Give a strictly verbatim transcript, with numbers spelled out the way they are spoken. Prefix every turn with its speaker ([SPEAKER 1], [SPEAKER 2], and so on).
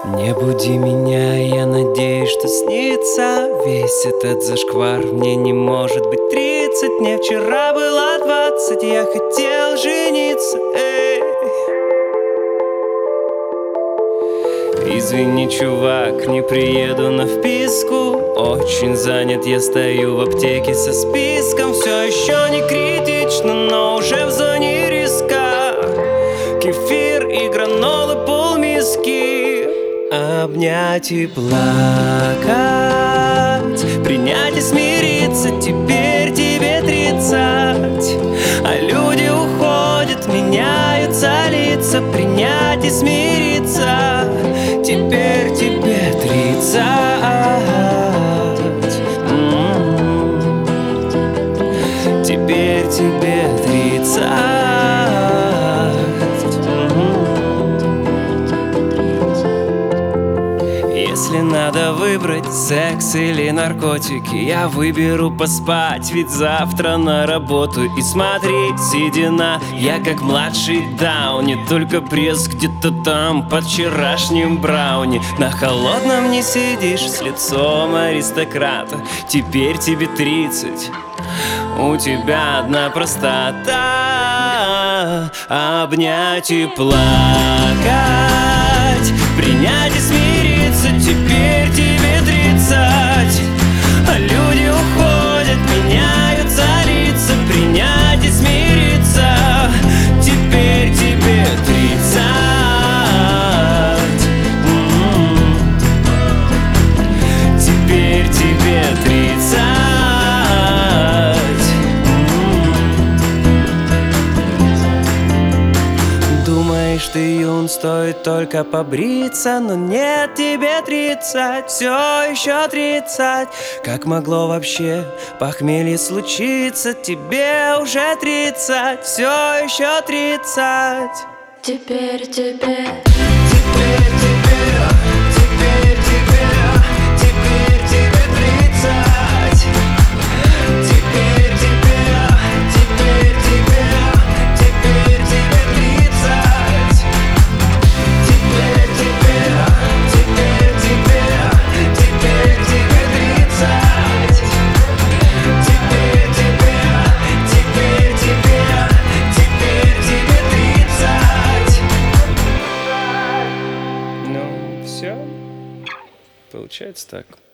[SPEAKER 1] Не буди меня, я надеюсь, что снится весь этот зашквар. Мне не может быть тридцать, мне вчера было двадцать. Я хотел жениться, эй. Извини, чувак, не приеду на вписку. Очень занят, я стою в аптеке со списком. Все еще не критично, но уже в зоне риска. Кефир и гранолы полмиски. Обнять и плакать, принять и смириться. Теперь тебе тридцать, а люди уходят, меняются лица. Принять и смириться. Теперь тебе тридцать. М-м-м. Теперь тебе тридцать. Если надо выбрать секс или наркотики, я выберу поспать, ведь завтра на работу. И смотри, седина, я как младший Дауни, только пресс где-то там под вчерашним брауни. На холодном не сидишь с лицом аристократа. Теперь тебе тридцать, у тебя одна простота. Обнять и плакать, принять и смириться. Теперь тебе тридцать, а люди уходят, меняются лица. Принять и смириться. Теперь тебе тридцать. М-м-м. Теперь тебе тридцать. Думаешь, ты юн, стоит только побриться. Но нет, тебе тридцать, все еще тридцать. Как могло вообще похмелье случиться? Тебе уже тридцать, все еще тридцать.
[SPEAKER 2] Теперь тебе,
[SPEAKER 1] теперь тебе, теперь тебе, теперь тебе тридцать. Теперь тебе, теперь тебе, теперь тебе тридцать. Теперь тебе, теперь тебе, теперь тебе тридцать. Теперь тебе, теперь тебе, теперь тебе тридцать. Ну, все. Получается так.